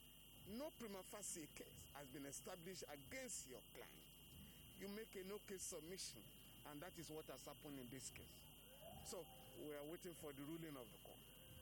no prima facie case has been established against your client, you make a no-case submission, and that is what has happened in this case. So we are waiting for the ruling of the court.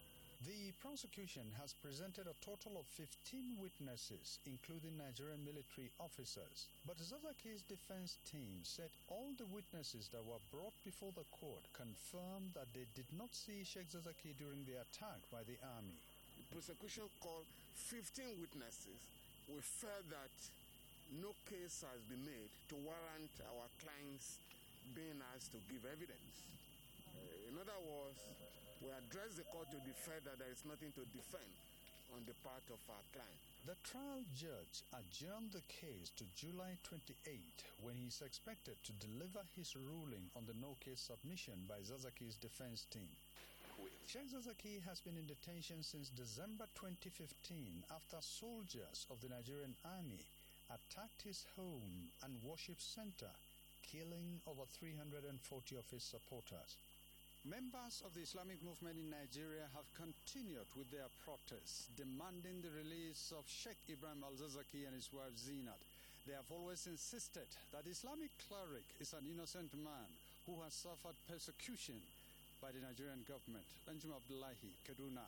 The prosecution has presented a total of fifteen witnesses, including Nigerian military officers. But Zakzaky's defense team said all the witnesses that were brought before the court confirmed that they did not see Sheikh Zakzaky during the attack by the army. The prosecution called fifteen witnesses. We felt that no case has been made to warrant our clients being asked to give evidence. Uh, in other words, we address the court to defend that there is nothing to defend on the part of our client. The trial judge adjourned the case to July twenty-eighth, when he is expected to deliver his ruling on the no-case submission by Zakzaky's defense team. Sheikh Zakzaky has been in detention since December twenty fifteen after soldiers of the Nigerian army attacked his home and worship center, killing over three hundred forty of his supporters. Members of the Islamic movement in Nigeria have continued with their protests, demanding the release of Sheikh Ibrahim Al-Zakzaky and his wife Zinat. They have always insisted that the Islamic cleric is an innocent man who has suffered persecution by the Nigerian government. Anjum Abdullahi, Kaduna.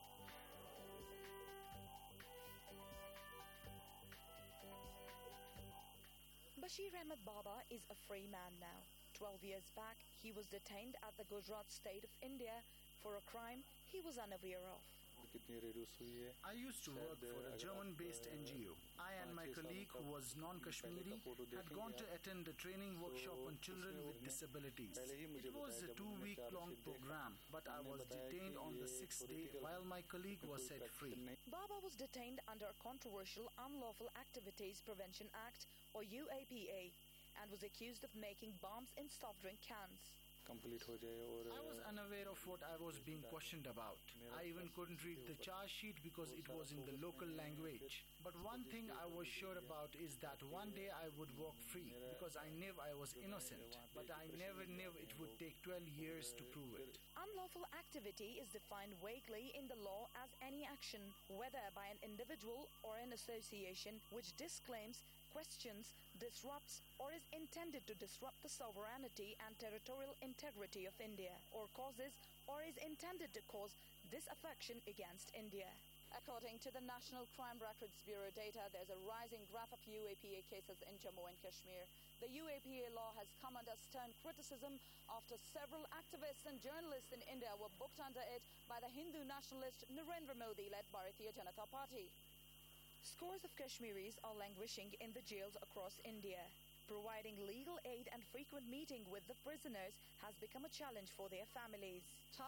Bashir Ahmed Baba is a free man now. Twelve years back, he was detained at the Gujarat state of India for a crime he was unaware of. I used to work for a German-based N G O. I and my colleague, who was non-Kashmiri, had gone to attend a training workshop on children with disabilities. It was a two-week-long program, but I was detained on the sixth day while my colleague was set free. Baba was detained under a controversial Unlawful Activities Prevention Act, or U A P A, and was accused of making bombs in soft drink cans. I was unaware of what I was being questioned about. I even couldn't read the charge sheet because it was in the local language. But one thing I was sure about is that one day I would walk free, because I knew I was innocent, but I never knew it would take twelve years to prove it. Unlawful activity is defined vaguely in the law as any action, whether by an individual or an association, which disclaims, questions, disrupts, or is intended to disrupt the sovereignty and territorial integrity of India, or causes, or is intended to cause disaffection against India. According to the National Crime Records Bureau data, there's a rising graph of U A P A cases in Jammu and Kashmir. The U A P A law has come under stern criticism after several activists and journalists in India were booked under it by the Hindu nationalist Narendra Modi-led Bharatiya Janata Party. Scores of Kashmiris are languishing in the jails across India. Providing legal aid and frequent meeting with the prisoners has become a challenge for their families.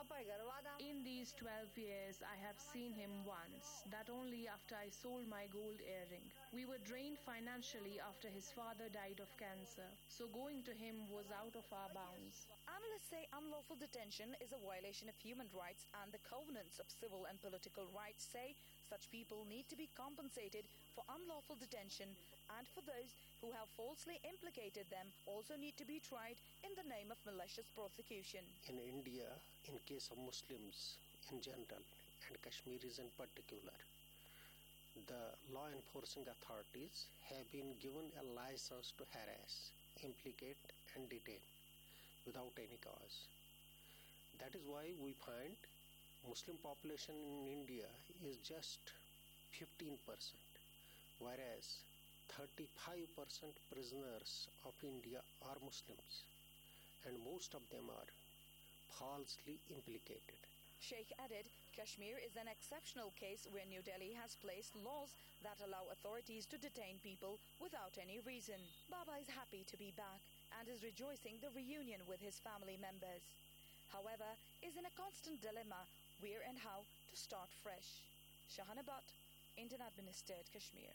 In these twelve years, I have seen him once, that only after I sold my gold earring. We were drained financially after his father died of cancer, so going to him was out of our bounds. Analysts say unlawful detention is a violation of human rights, and the covenants of civil and political rights say such people need to be compensated for unlawful detention, and for those who have falsely implicated them also need to be tried in the name of malicious prosecution. In India, in case of Muslims in general and Kashmiris in particular, the law enforcing authorities have been given a license to harass, implicate and detain without any cause. That is why we find Muslim population in India is just fifteen percent, whereas thirty-five percent prisoners of India are Muslims, and most of them are falsely implicated. Sheikh added, Kashmir is an exceptional case where New Delhi has placed laws that allow authorities to detain people without any reason. Baba is happy to be back and is rejoicing the reunion with his family members. However, is in a constant dilemma where and how to start fresh. Shahana Butt, Indian administered Kashmir.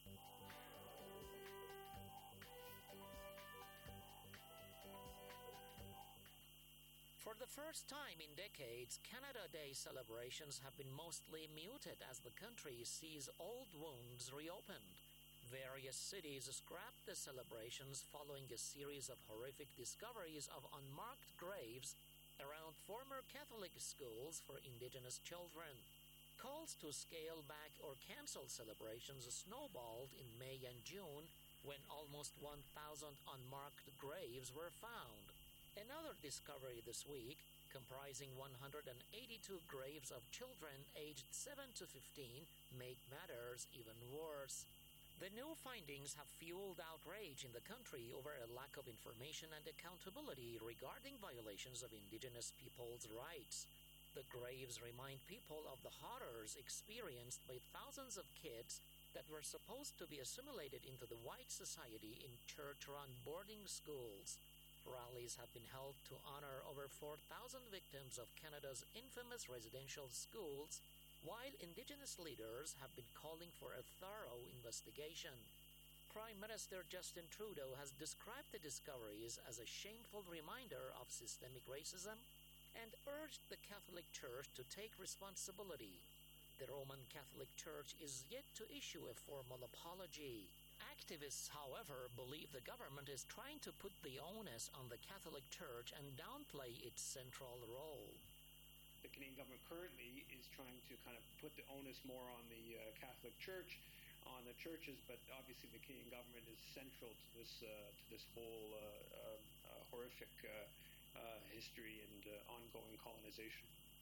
For the first time in decades, Canada Day celebrations have been mostly muted as the country sees old wounds reopened. Various cities scrapped the celebrations following a series of horrific discoveries of unmarked graves around former Catholic schools for Indigenous children. Calls to scale back or cancel celebrations snowballed in May and June when almost one thousand unmarked graves were found. Another discovery this week, comprising one hundred eighty-two graves of children aged seven to fifteen, made matters even worse. The new findings have fueled outrage in the country over a lack of information and accountability regarding violations of Indigenous peoples' rights. The graves remind people of the horrors experienced by thousands of kids that were supposed to be assimilated into the white society in church-run boarding schools. Rallies have been held to honor over four thousand victims of Canada's infamous residential schools, while Indigenous leaders have been calling for a thorough investigation. Prime Minister Justin Trudeau has described the discoveries as a shameful reminder of systemic racism and urged the Catholic Church to take responsibility. The Roman Catholic Church is yet to issue a formal apology. Activists, however, believe the government is trying to put the onus on the Catholic Church and downplay its central role. The Canadian government currently is trying to kind of put the onus more on the uh, Catholic Church, on the churches, but obviously the Canadian government is central to this uh, to this whole uh, uh, uh, horrific uh, uh, history and uh, ongoing colonization.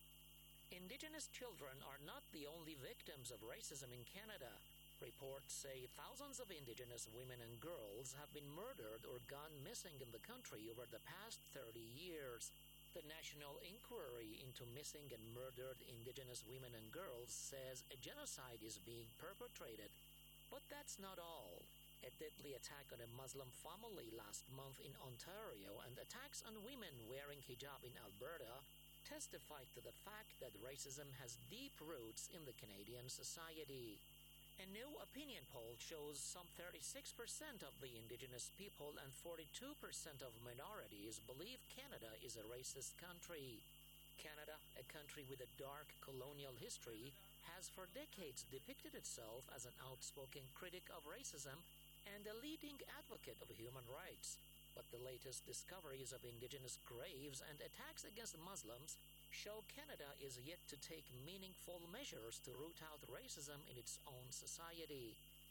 Indigenous children are not the only victims of racism in Canada. Reports say thousands of Indigenous women and girls have been murdered or gone missing in the country over the past thirty years. The National Inquiry into Missing and Murdered Indigenous Women and Girls says a genocide is being perpetrated. But that's not all. A deadly attack on a Muslim family last month in Ontario and attacks on women wearing hijab in Alberta testified to the fact that racism has deep roots in the Canadian society. A new opinion poll shows some thirty-six percent of the Indigenous people and forty-two percent of minorities believe Canada is a racist country. Canada, a country with a dark colonial history, has for decades depicted itself as an outspoken critic of racism and a leading advocate of human rights. But the latest discoveries of Indigenous graves and attacks against Muslims show Canada is yet to take meaningful measures to root out racism in its own society.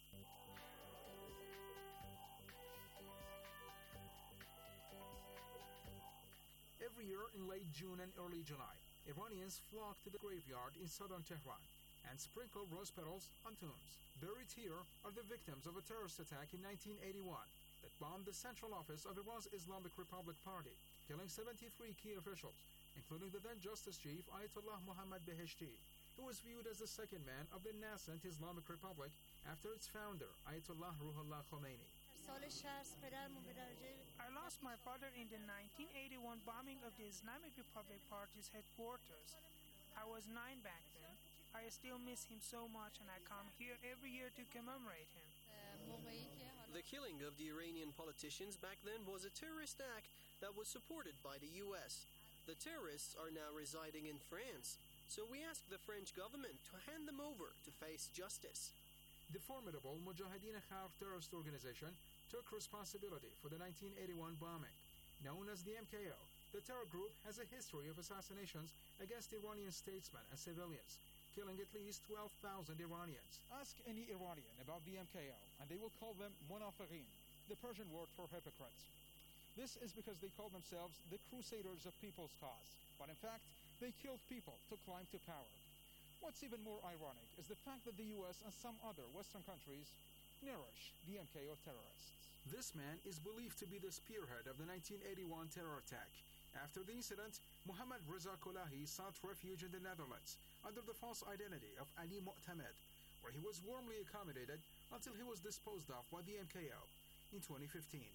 Every year in late June and early July, Iranians flock to the graveyard in southern Tehran and sprinkle rose petals on tombs. Buried here are the victims of a terrorist attack in nineteen eighty-one that bombed the central office of Iran's Islamic Republic Party, killing seventy-three key officials, including the then Justice Chief Ayatollah Mohammad Beheshti, who was viewed as the second man of the nascent Islamic Republic after its founder, Ayatollah Ruhollah Khomeini. I lost my father in the nineteen eighty-one bombing of the Islamic Republic Party's headquarters. I was nine back then. I still miss him so much, and I come here every year to commemorate him. The killing of the Iranian politicians back then was a terrorist act that was supported by the U S. The terrorists are now residing in France, so we ask the French government to hand them over to face justice. The formidable Mujahideen Khalq terrorist organization took responsibility for the nineteen eighty-one bombing. Known as the M K O, the terror group has a history of assassinations against Iranian statesmen and civilians, killing at least twelve thousand Iranians. Ask any Iranian about the M K O, and they will call them munafiqeen, the Persian word for hypocrites. This is because they call themselves the crusaders of people's cause, but in fact, they killed people to climb to power. What's even more ironic is the fact that the U S and some other Western countries nourish the M K O terrorists. This man is believed to be the spearhead of the nineteen eighty-one terror attack. After the incident, Muhammad Reza Kolahi sought refuge in the Netherlands under the false identity of Ali Mu'tamed, where he was warmly accommodated until he was disposed of by the M K O in twenty fifteen.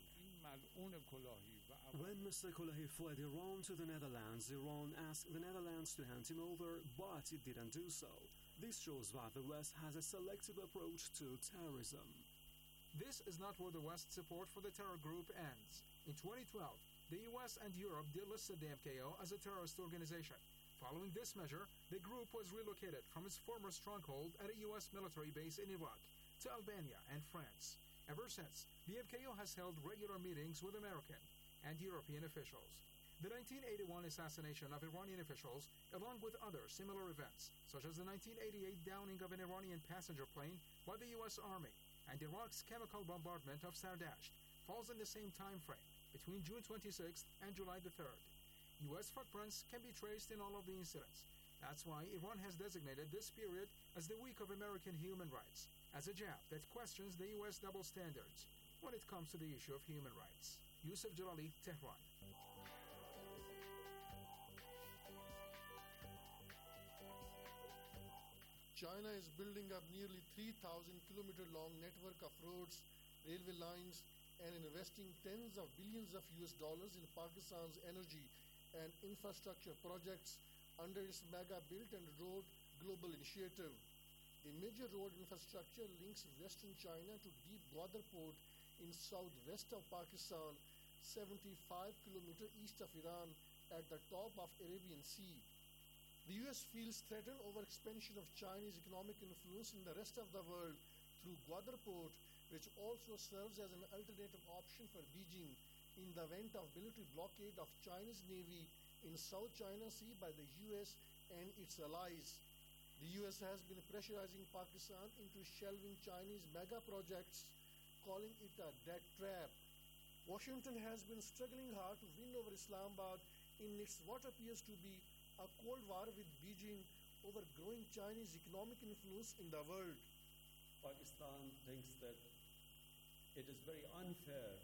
When Mister Kolahi fled Iran to the Netherlands, Iran asked the Netherlands to hand him over, but it didn't do so. This shows that the West has a selective approach to terrorism. This is not where the West's support for the terror group ends. In twenty twelve, the U S and Europe delisted the M K O as a terrorist organization. Following this measure, the group was relocated from its former stronghold at a U S military base in Iraq to Albania and France. Ever since, the M K O has held regular meetings with American and European officials. The nineteen eighty-one assassination of Iranian officials, along with other similar events, such as the nineteen eighty-eight downing of an Iranian passenger plane by the U S Army and Iraq's chemical bombardment of Sardasht, falls in the same time frame, between June twenty-sixth and July the third. U S footprints can be traced in all of the incidents. That's why Iran has designated this period as the Week of American Human Rights, as a jab that questions the U S double standards when it comes to the issue of human rights. Yusuf Jalali, Tehran. China is building up nearly three thousand kilometer long network of roads, railway lines, and investing tens of billions of U S dollars in Pakistan's energy and infrastructure projects under its Mega Build and Road Global Initiative. The major road infrastructure links western China to Deep Gwadar Port in southwest of Pakistan, seventy-five kilometers east of Iran at the top of Arabian Sea. The U S feels threatened over expansion of Chinese economic influence in the rest of the world through Gwadar Port, which also serves as an alternative option for Beijing in the event of military blockade of Chinese Navy in South China Sea by the U S and its allies. The U S has been pressurizing Pakistan into shelving Chinese mega projects, calling it a debt trap. Washington has been struggling hard to win over Islamabad in its what appears to be a cold war with Beijing over growing Chinese economic influence in the world. Pakistan thinks that it is very unfair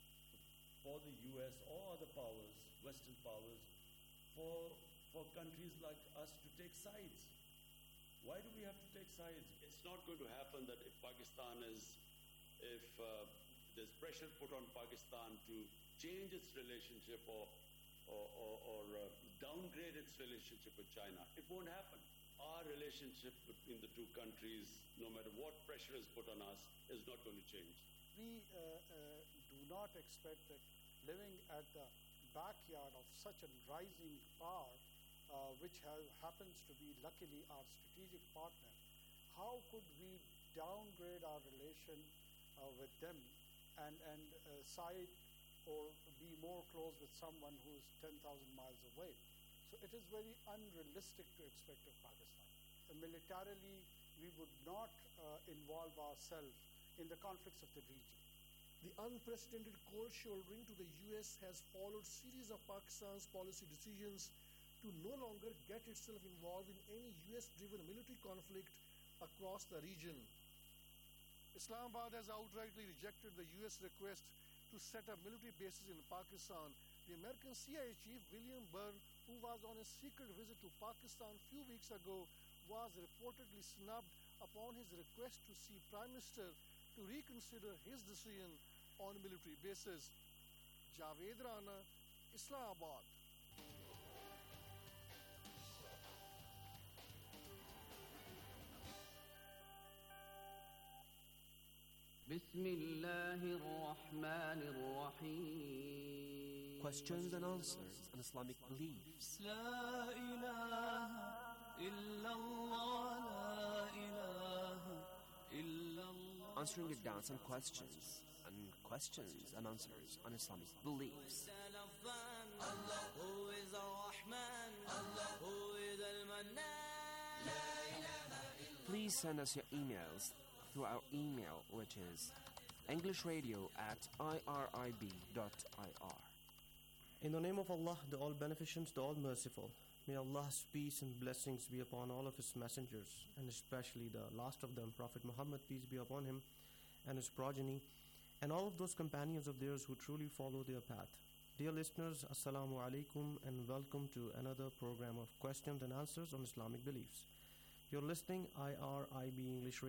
for the U S or other powers, Western powers, for, for countries like us to take sides. Why do we have to take sides? It's not going to happen that if Pakistan is, if uh, there's pressure put on Pakistan to change its relationship or, or, or, or uh, downgrade its relationship with China, it won't happen. Our relationship between the two countries, no matter what pressure is put on us, is not going to change. We uh, uh, do not expect that living at the backyard of such a rising power, uh, which ha- happens to be luckily our strategic partner, how could we downgrade our relation uh, with them and, and uh, side or be more close with someone who is ten thousand miles away? So it is very unrealistic to expect of Pakistan. Uh, militarily, we would not uh, involve ourselves in the conflicts of the region. The unprecedented cold shouldering to the U S has followed series of Pakistan's policy decisions to no longer get itself involved in any U S-driven military conflict across the region. Islamabad has outrightly rejected the U S request to set up military bases in Pakistan. The American C I A chief William Byrne, who was on a secret visit to Pakistan a few weeks ago, was reportedly snubbed upon his request to see Prime Minister to reconsider his decision on military bases. Javed Rana, Islamabad. Questions and answers on Islamic beliefs. Answering your doubts and questions, and questions and answers on Islamic beliefs. Please send us your emails through our email, which is englishradio at irib dot ir. In the name of Allah, the All Beneficent, the All Merciful. May Allah's peace and blessings be upon all of His messengers, and especially the last of them, Prophet Muhammad, peace be upon him, and his progeny, and all of those companions of theirs who truly follow their path. Dear listeners, Assalamu alaikum, and welcome to another program of questions and answers on Islamic beliefs. You're listening I R I B English Radio.